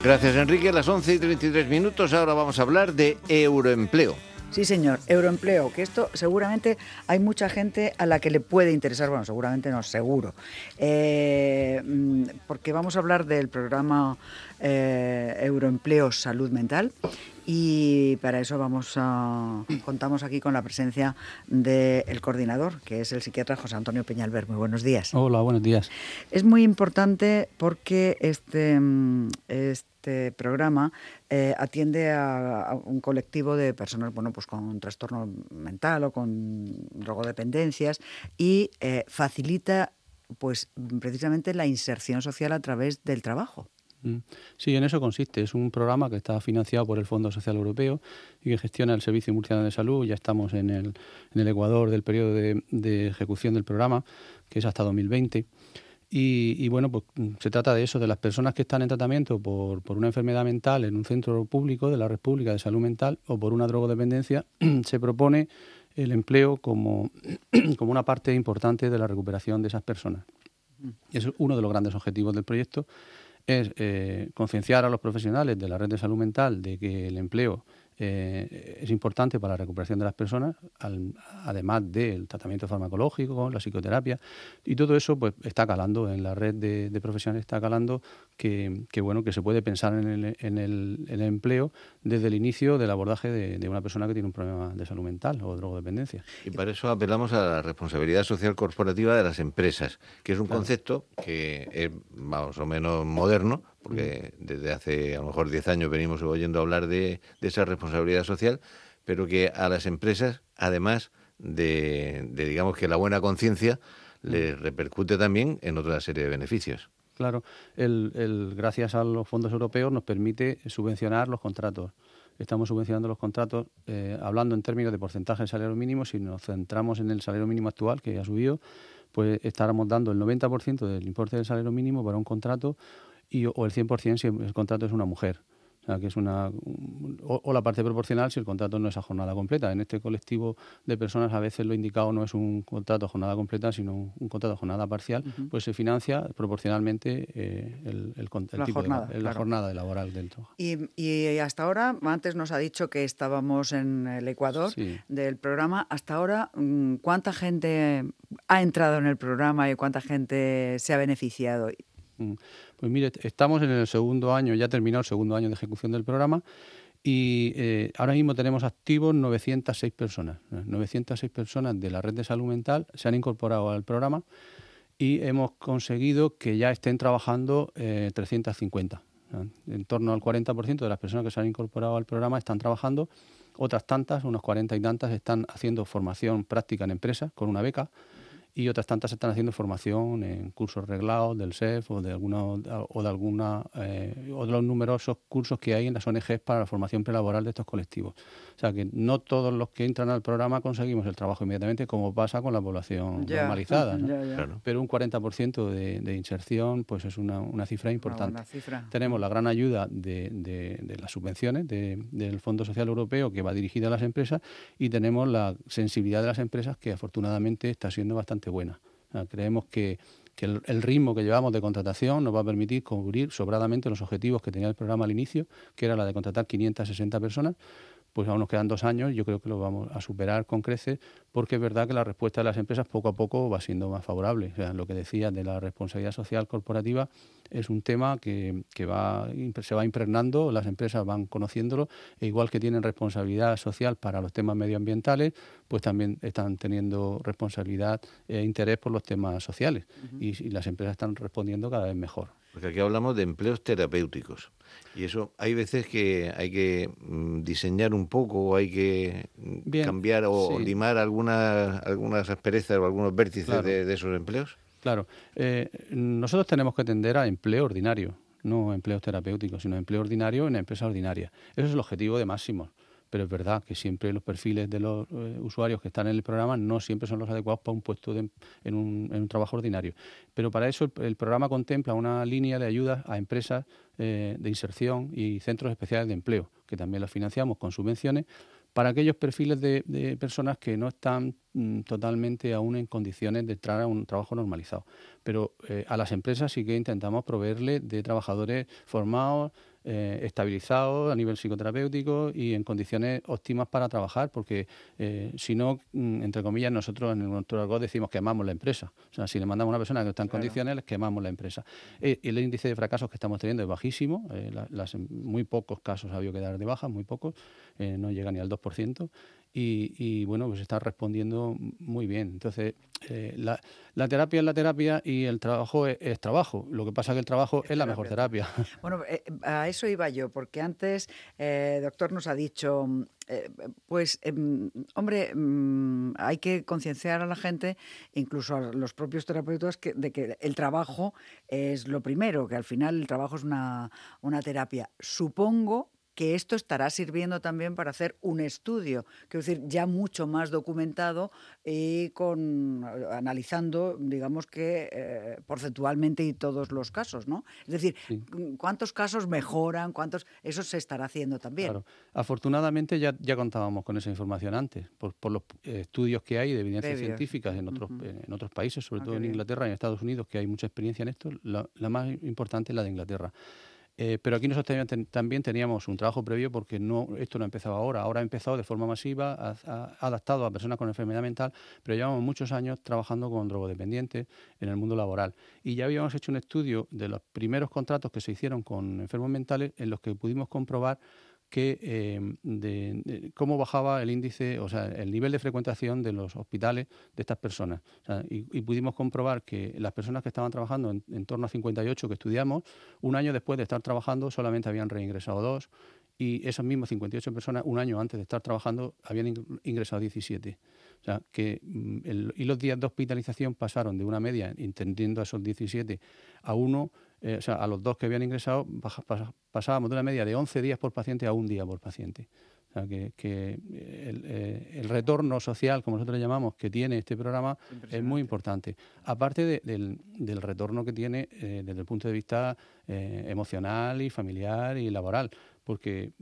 Gracias, Enrique. Las 11:33. Ahora vamos a hablar de Euroempleo. Sí, señor, Euroempleo, que esto seguramente hay mucha gente a la que le puede interesar, bueno, seguramente no, seguro, porque vamos a hablar del programa Euroempleo Salud Mental. Y para eso contamos aquí con la presencia del coordinador, que es el psiquiatra José Antonio Peñalver. Muy buenos días. Hola, buenos días. Es muy importante porque este programa atiende a un colectivo de personas, bueno, pues con trastorno mental o con drogodependencias y facilita, pues, precisamente la inserción social a través del trabajo. Sí, en eso consiste. Es un programa que está financiado por el Fondo Social Europeo y que gestiona el Servicio Murciano de Salud. Ya estamos en el ecuador del periodo de ejecución del programa, que es hasta 2020. Y bueno, pues se trata de eso, de las personas que están en tratamiento por una enfermedad mental en un centro público de la Red Pública de Salud Mental o por una drogodependencia. Se propone el empleo como una parte importante de la recuperación de esas personas. Y es uno de los grandes objetivos del proyecto. Es concienciar a los profesionales de la red de salud mental de que el empleo es importante para la recuperación de las personas, además del tratamiento farmacológico, la psicoterapia, y todo eso pues está calando en la red de profesionales, está calando que se puede pensar en el empleo desde el inicio del abordaje de una persona que tiene un problema de salud mental o drogodependencia. Y para eso apelamos a la responsabilidad social corporativa de las empresas, que es un concepto que es más o menos moderno, porque desde hace a lo mejor 10 años venimos oyendo hablar de esa responsabilidad social, pero que a las empresas, además de digamos que la buena conciencia, les repercute también en otra serie de beneficios. Claro, gracias a los fondos europeos nos permite subvencionar los contratos. Estamos subvencionando los contratos hablando en términos de porcentaje de salario mínimo. Si nos centramos en el salario mínimo actual, que ha subido, pues estaremos dando el 90% del importe del salario mínimo para un contrato o el 100% si el contrato es una mujer. O sea, que es o la parte proporcional si el contrato no es a jornada completa. En este colectivo de personas a veces lo indicado no es un contrato a jornada completa, sino un contrato a jornada parcial, pues se financia proporcionalmente la jornada laboral del trabajo. Y hasta ahora, antes nos ha dicho que estábamos en el Ecuador del programa, hasta ahora, ¿cuánta gente ha entrado en el programa y cuánta gente se ha beneficiado? Pues mire, estamos en el segundo año, ya terminado el segundo año de ejecución del programa y ahora mismo tenemos activos 906 personas. 906 personas de la red de salud mental se han incorporado al programa y hemos conseguido que ya estén trabajando 350. En torno al 40% de las personas que se han incorporado al programa están trabajando. Otras tantas, unos 40 y tantas, están haciendo formación práctica en empresas con una beca. Y otras tantas están haciendo formación en cursos reglados del SEF o de los numerosos cursos que hay en las ONGs para la formación prelaboral de estos colectivos. O sea que no todos los que entran al programa conseguimos el trabajo inmediatamente, como pasa con la población normalizada, ¿no? Claro. Pero un 40% de inserción pues es una cifra importante. Una cifra. Tenemos la gran ayuda de las subvenciones del Fondo Social Europeo, que va dirigida a las empresas, y tenemos la sensibilidad de las empresas, que afortunadamente está siendo bastante buena. O sea, creemos que el ritmo que llevamos de contratación nos va a permitir cubrir sobradamente los objetivos que tenía el programa al inicio, que era la de contratar 560 personas. Pues aún nos quedan 2 años, yo creo que lo vamos a superar con creces, porque es verdad que la respuesta de las empresas poco a poco va siendo más favorable. O sea, lo que decía de la responsabilidad social corporativa es un tema que se va impregnando, las empresas van conociéndolo, e igual que tienen responsabilidad social para los temas medioambientales, pues también están teniendo responsabilidad e interés por los temas sociales. Y las empresas están respondiendo cada vez mejor. Porque aquí hablamos de empleos terapéuticos. Y eso hay veces que hay que diseñar un poco, o hay que cambiar o limar algunas asperezas o algunos vértices de esos empleos. Claro. Nosotros tenemos que tender a empleo ordinario, no empleos terapéuticos, sino empleo ordinario en empresas ordinarias. Eso es el objetivo de Máximos. Pero es verdad que siempre los perfiles de los usuarios que están en el programa no siempre son los adecuados para un puesto en un trabajo ordinario. Pero para eso el programa contempla una línea de ayudas a empresas de inserción y centros especiales de empleo, que también las financiamos con subvenciones, para aquellos perfiles de personas que no están totalmente aún en condiciones de entrar a un trabajo normalizado. Pero a las empresas sí que intentamos proveerle de trabajadores formados estabilizados a nivel psicoterapéutico y en condiciones óptimas para trabajar, porque si no, entre comillas, nosotros en nuestro argot decimos quemamos la empresa. O sea, si le mandamos a una persona que está en condiciones, les quemamos la empresa. El índice de fracasos que estamos teniendo es bajísimo, muy pocos casos ha habido que dar de baja, muy pocos, no llega ni al 2%. Y bueno, pues está respondiendo muy bien. Entonces, la terapia es la terapia y el trabajo es trabajo. Lo que pasa es que el trabajo es la mejor terapia. Bueno, a eso iba yo, porque antes, doctor, nos ha dicho, hombre, hay que concienciar a la gente, incluso a los propios terapeutas, de que el trabajo es lo primero, que al final el trabajo es una terapia. Supongo que esto estará sirviendo también para hacer un estudio, quiero decir, ya mucho más documentado y analizando, digamos que porcentualmente y todos los casos, ¿no? Es decir, sí. ¿Cuántos casos mejoran? Eso se estará haciendo también. Claro. Afortunadamente ya contábamos con esa información antes, por los estudios que hay de evidencias científicas en otros países, sobre todo en Inglaterra y en Estados Unidos, que hay mucha experiencia en esto. La más importante es la de Inglaterra. Pero aquí nosotros también teníamos un trabajo previo, porque esto no empezaba ahora ha empezado de forma masiva, adaptado a personas con enfermedad mental, pero llevamos muchos años trabajando con drogodependientes en el mundo laboral. Y ya habíamos hecho un estudio de los primeros contratos que se hicieron con enfermos mentales, en los que pudimos comprobar que cómo bajaba el índice, o sea, el nivel de frecuentación de los hospitales de estas personas. O sea, y pudimos comprobar que las personas que estaban trabajando en torno a 58 que estudiamos, un año después de estar trabajando solamente habían reingresado 2, y esas mismas 58 personas, un año antes de estar trabajando, habían ingresado 17. O sea, que y los días de hospitalización pasaron de una media, entendiendo a esos 17, a 1, o sea, a los 2 que habían ingresado, pasábamos de una media de 11 días por paciente a 1 día por paciente. O sea, que el retorno social, como nosotros le llamamos, que tiene este programa es muy importante. Aparte del retorno que tiene desde el punto de vista emocional y familiar y laboral, porque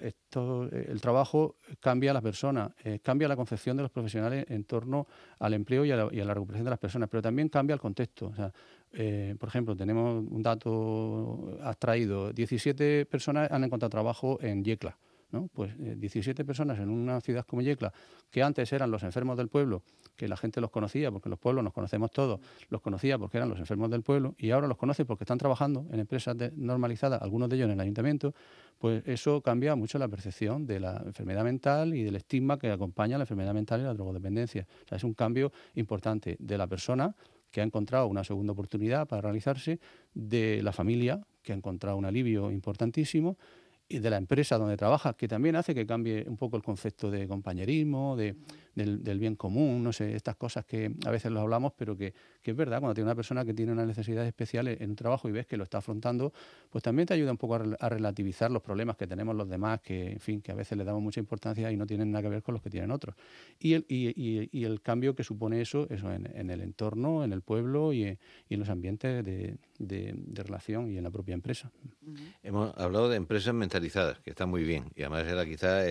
el trabajo cambia a las personas, cambia la concepción de los profesionales en torno al empleo y a la recuperación de las personas, pero también cambia el contexto. O sea, por ejemplo, tenemos un dato abstraído: 17 personas han encontrado trabajo en Yecla, ¿no? Pues 17 personas en una ciudad como Yecla, que antes eran los enfermos del pueblo, que la gente los conocía, porque en los pueblos nos conocemos todos, los conocía porque eran los enfermos del pueblo, y ahora los conoce porque están trabajando en empresas normalizadas, algunos de ellos en el ayuntamiento. Pues eso cambia mucho la percepción de la enfermedad mental y del estigma que acompaña a la enfermedad mental y la drogodependencia. O sea, es un cambio importante de la persona, que ha encontrado una segunda oportunidad para realizarse, de la familia, que ha encontrado un alivio importantísimo, y de la empresa donde trabaja, que también hace que cambie un poco el concepto de compañerismo, del bien común, no sé, estas cosas que a veces lo hablamos, pero que es verdad. Cuando tiene una persona que tiene unas necesidades especiales en un trabajo y ves que lo está afrontando, pues también te ayuda un poco a relativizar los problemas que tenemos los demás, que en fin, que a veces le damos mucha importancia y no tienen nada que ver con los que tienen otros. Y el cambio que supone eso en el entorno, en el pueblo y en los ambientes de relación y en la propia empresa. Hemos hablado de empresas mentalizadas, que está muy bien, y además era quizá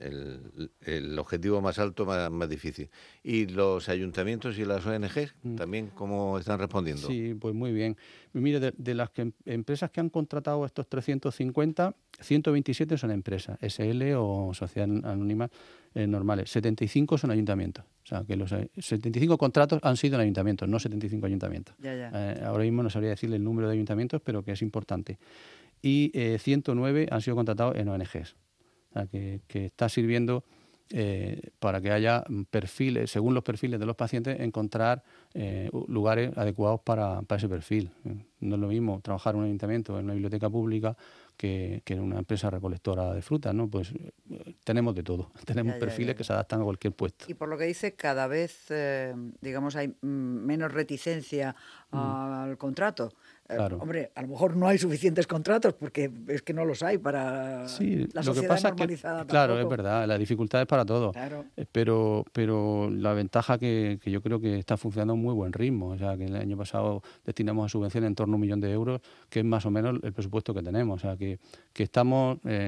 el objetivo más alto, más difícil. ¿Y los ayuntamientos y las ONGs también cómo están respondiendo? Sí, pues muy bien. Mire, de las empresas que han contratado estos 350, 127 son empresas, SL o sociedades anónimas normales, 75 son ayuntamientos. O sea, que los 75 contratos han sido en ayuntamientos, no 75 ayuntamientos. Ahora mismo no sabría decirle el número de ayuntamientos, pero que es importante. Y 109 han sido contratados en ONGs. O sea, que está sirviendo para que haya perfiles, según los perfiles de los pacientes, encontrar lugares adecuados para ese perfil. No es lo mismo trabajar en un ayuntamiento, en una biblioteca pública, que en una empresa recolectora de frutas, ¿no? Pues tenemos de todo. Tenemos perfiles que se adaptan a cualquier puesto. Y por lo que dice, cada vez, digamos, hay menos reticencia al contrato. Claro. Hombre, a lo mejor no hay suficientes contratos, porque es que no los hay para la sociedad lo que pasa normalizada. Es que, claro, es verdad, la dificultad es para todos. Claro. Pero la ventaja que yo creo que está funcionando a un muy buen ritmo. O sea, que el año pasado destinamos a subvenciones en torno a 1 millón de euros, que es más o menos el presupuesto que tenemos. O sea, que estamos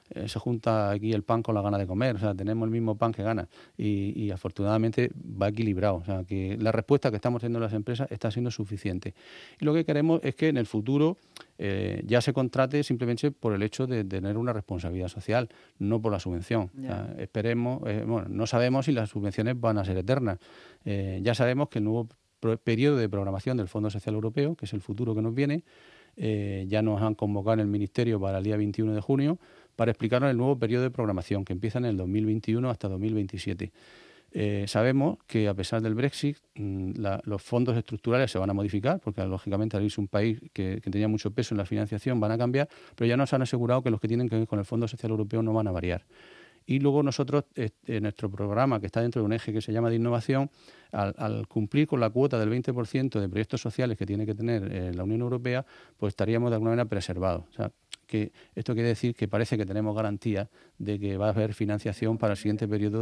se junta aquí el pan con la gana de comer, o sea, tenemos el mismo pan que gana y afortunadamente va equilibrado, o sea, que la respuesta que estamos teniendo las empresas está siendo suficiente. Y lo que queremos es que en el futuro ya se contrate simplemente por el hecho de tener una responsabilidad social, no por la subvención. O sea, esperemos, no sabemos si las subvenciones van a ser eternas. Ya sabemos que el nuevo periodo de programación del Fondo Social Europeo, que es el futuro que nos viene, ya nos han convocado en el Ministerio para el día 21 de junio para explicarnos el nuevo periodo de programación que empieza en el 2021 hasta 2027. Sabemos que a pesar del Brexit los fondos estructurales se van a modificar porque lógicamente al irse un país que tenía mucho peso en la financiación van a cambiar, pero ya nos han asegurado que los que tienen que ver con el Fondo Social Europeo no van a variar. Y luego nosotros, en nuestro programa, que está dentro de un eje que se llama de innovación, al cumplir con la cuota del 20% de proyectos sociales que tiene que tener la Unión Europea, pues estaríamos de alguna manera preservados. O sea, que esto quiere decir que parece que tenemos garantía de que va a haber financiación para el siguiente periodo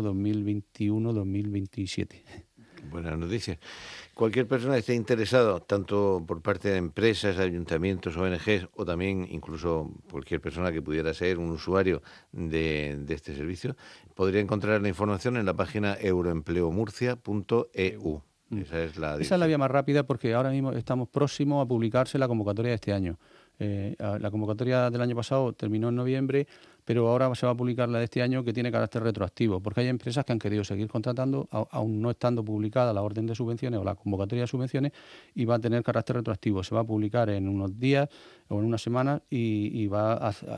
2021-2027. Buenas noticias. Cualquier persona que esté interesado, tanto por parte de empresas, ayuntamientos, ONGs, o también incluso cualquier persona que pudiera ser un usuario de este servicio, podría encontrar la información en la página euroempleomurcia.eu. Esa es la vía más rápida porque ahora mismo estamos próximos a publicarse la convocatoria de este año. La convocatoria del año pasado terminó en noviembre, pero ahora se va a publicar la de este año, que tiene carácter retroactivo, porque hay empresas que han querido seguir contratando, aún no estando publicada la orden de subvenciones o la convocatoria de subvenciones, y va a tener carácter retroactivo. Se va a publicar en unos días o en unas semanas y va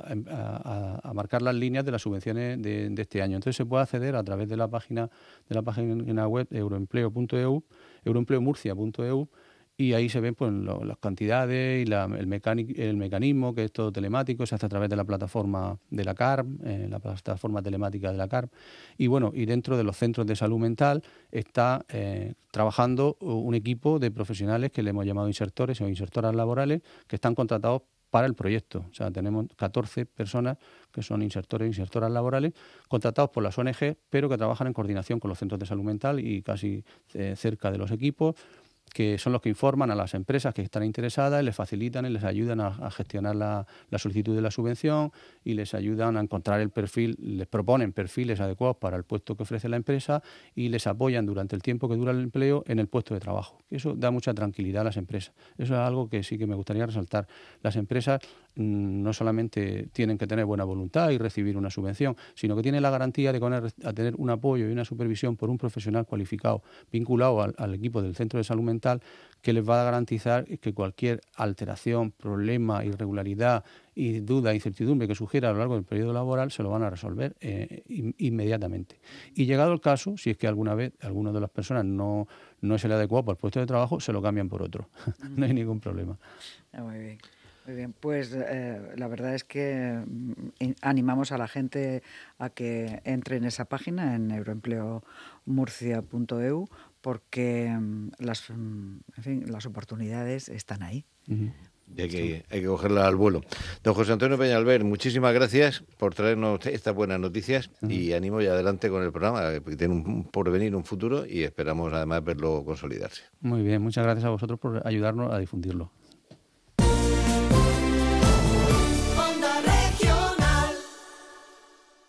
a marcar las líneas de las subvenciones de este año. Entonces se puede acceder a través de la página web euroempleo.eu, euroempleomurcia.eu, y ahí se ven pues las cantidades y el mecanismo, que es todo telemático, se hace a través de la plataforma de la CARM, la plataforma telemática de la CARM. Y bueno, y dentro de los centros de salud mental está trabajando un equipo de profesionales que le hemos llamado insertores o insertoras laborales, que están contratados para el proyecto. O sea, tenemos 14 personas que son insertores e insertoras laborales contratados por las ONG, pero que trabajan en coordinación con los centros de salud mental y casi cerca de los equipos, que son los que informan a las empresas que están interesadas, les facilitan y les ayudan a gestionar la solicitud de la subvención y les ayudan a encontrar el perfil, les proponen perfiles adecuados para el puesto que ofrece la empresa y les apoyan durante el tiempo que dura el empleo en el puesto de trabajo. Eso da mucha tranquilidad a las empresas. Eso es algo que sí que me gustaría resaltar. Las empresas no solamente tienen que tener buena voluntad y recibir una subvención, sino que tienen la garantía de tener un apoyo y una supervisión por un profesional cualificado vinculado al equipo del centro de salud mental, que les va a garantizar que cualquier alteración, problema, irregularidad y duda, incertidumbre que sugiera a lo largo del periodo laboral se lo van a resolver inmediatamente. Y llegado el caso, si es que alguna vez alguno de las personas no es el adecuado para el puesto de trabajo, se lo cambian por otro. No hay ningún problema. Muy bien. Muy bien, pues la verdad es que animamos a la gente a que entre en esa página, en euroempleomurcia.eu, porque las oportunidades están ahí. Uh-huh. Y hay que cogerla al vuelo. Don José Antonio Peñalver, muchísimas gracias por traernos estas buenas noticias y ánimo y adelante con el programa, porque tiene un porvenir, un futuro y esperamos además verlo consolidarse. Muy bien, muchas gracias a vosotros por ayudarnos a difundirlo.